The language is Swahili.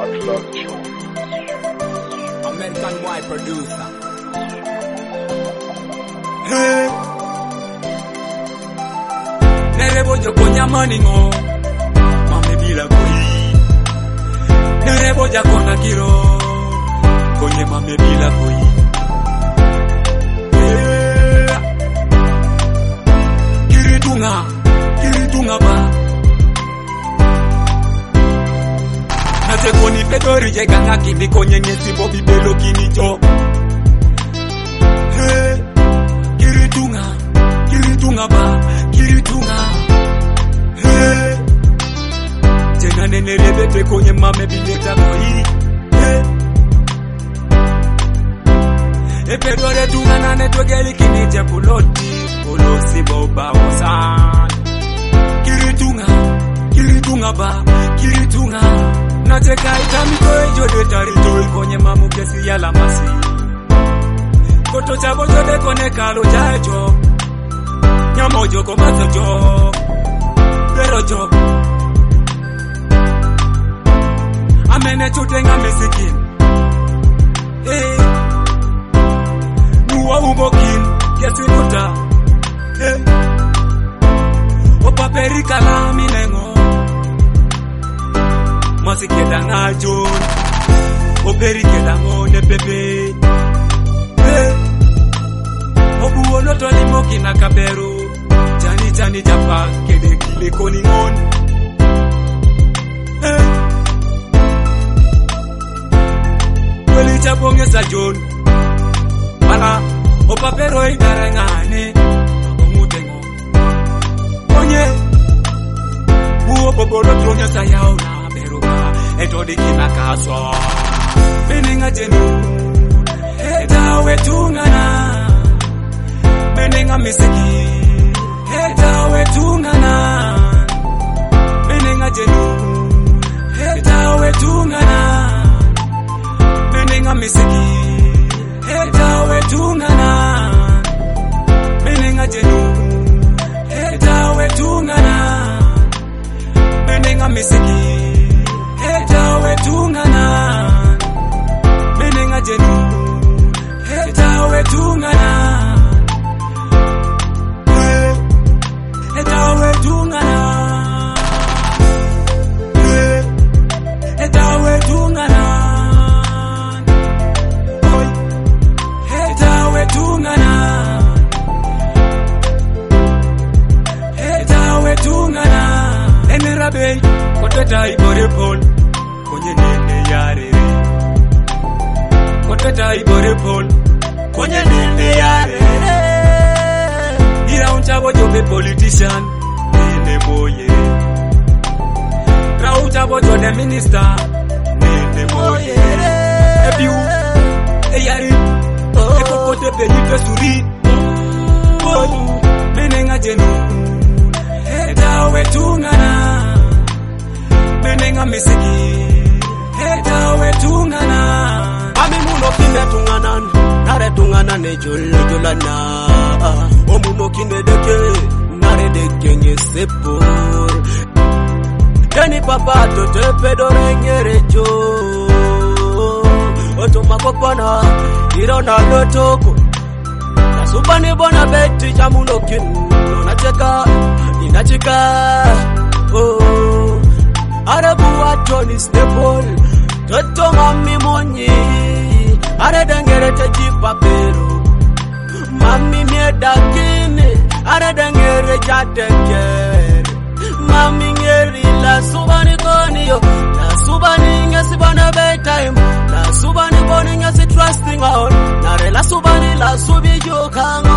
American boy producer. Hey. Nerebo joko nyamani ngo mame bila koi. Nerebo jako na kiro konye mame bila koi. Hey. Kiritunga ba. Natekoni pedori jega ngaki bikonye ngesi bobi belo kinicho. Hey. Kiritunga ba. Hey. Tena nene rebete konye mame bileta koi. Hey. Epedore tunga nane twegeli kinije puloti. Polosi boba wasan. Kiritunga ba. Nateka itamiko jode taritoi konye mamu kesi ya la masi. Koto chabo jode kone kalo jaejo. Nyamojo komazo jo. Pero jo. Amene chutenga mesikin. Hey. Nuwa umokin. Kesi nuta. Hey. Opa perikala minengo. Masi keda ngajon Operi keda ngone pepe Hey Obu oloto limoki na kaberu Chani japa kede kile koni ngon Hey Weli chaponge sa jon Mana opapero idarangane Omutengo Onye Buo popolo tronye sa yauna Etodi kina kaswa Meninga jenu Heta wetungana Meninga misiki Heta wetungana Meninga jenu Heta wetungana Meninga misiki Heta wetungana Meninga jenu Heta wetungana Meninga misiki Heta wetungana Meninga jenu Heta wetungana Heta wetungana Heta wetungana Heta wetungana Heta wetungana Enerabe Koteta ibore pol Konye nene yarere Koteta ibore pol Konye nene yarere Ira unchabo jobe politician Nene moye Ra unchabo jode minister Nene moye Ebiu Eyari Ekokote belipe suri Menenga jenu Heta wetungana Menenga misiki Heta wetungana Ami muno kinde tunganan Nare tungana ne jolana Omuno kinde deke Nare deke nye sepor Deni papa tote pedore nyere jo Oto makopana Irona lotoko Nasubani bona beti chamuno kinu Inacheka Oh Arabu watoni stable Toto mami monyi Are dengere tejipa pero Mami mieda kini Are dengere jateke Mami ngeri la subani koni yo La subani ngesi bana bedtime La subani boni ngesi trusting on Nare la subani la subi yo kanga